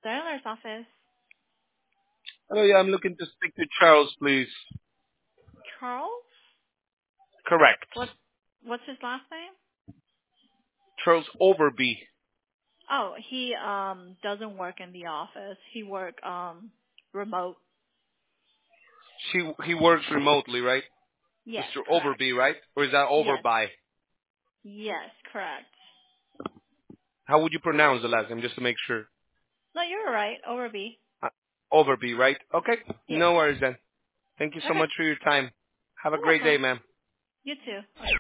Dialer's office. Hello, yeah, I'm looking to speak to Charles, please. Charles? Correct. What? What's his last name? Charles Overby. Oh, he doesn't work in the office. He work remote. He works remotely, right? Yes, Mr. correct. Overby, right? Or is that Yes. Overby? Yes, correct. How would you pronounce the last name, just to make sure? No, you're right. Overby. Uh, Overby, right? Okay. Yes. No worries then. Thank you so Okay. much for your time. Have a You're great day, welcome. ma'am. You too.